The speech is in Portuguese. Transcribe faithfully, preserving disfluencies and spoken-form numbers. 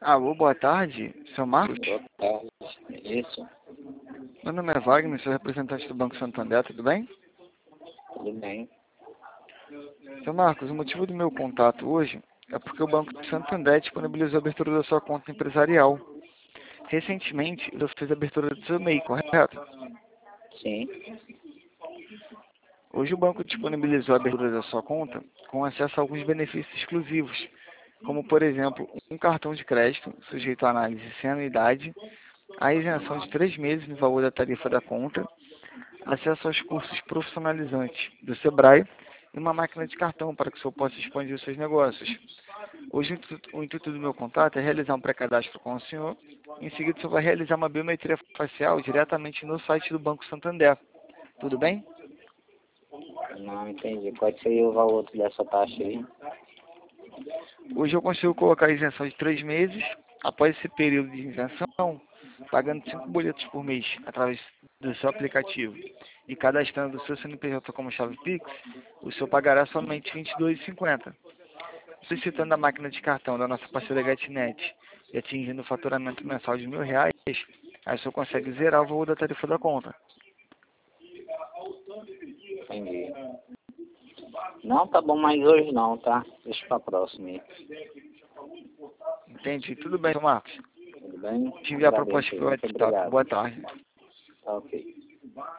Alô, boa tarde, seu Marcos? Boa tarde. Isso, Meu nome é Wagner, sou representante do Banco Santander, tudo bem? tudo bem. Seu Marcos, o motivo do meu contato hoje é porque o Banco Santander disponibilizou a abertura da sua conta empresarial. Recentemente, você fez a abertura do seu M E I, correto? Sim, Hoje o banco disponibilizou a abertura da sua conta com acesso a alguns benefícios exclusivos, como, por exemplo, um cartão de crédito sujeito à análise sem anuidade, a isenção de três meses no valor da tarifa da conta, acesso aos cursos profissionalizantes do Sebrae e uma máquina de cartão para que o senhor possa expandir os seus negócios. Hoje o intuito, o intuito do meu contato é realizar um pré-cadastro com o senhor. Em seguida, o senhor vai realizar uma biometria facial diretamente no site do Banco Santander. Tudo bem? não entendi. Qual seria o valor dessa taxa aí? Hoje eu consigo colocar a isenção de três meses. Após esse período de isenção, pagando cinco boletos por mês através do seu aplicativo e cadastrando o seu C N P J como chave Pix, o senhor pagará somente vinte e dois reais e cinquenta centavos. Solicitando a máquina de cartão da nossa parceira GetNet e atingindo o faturamento mensal de mil reais, aí o senhor consegue zerar o valor da tarifa da conta. Entendi. Não, tá bom, mas hoje não, tá? Deixa pra próxima aí. Entendi. Tudo bem, seu Marcos. Tudo bem? Te enviar a Agradeço proposta aí. pelo Muito WhatsApp. obrigado. Boa tarde. Tá ok.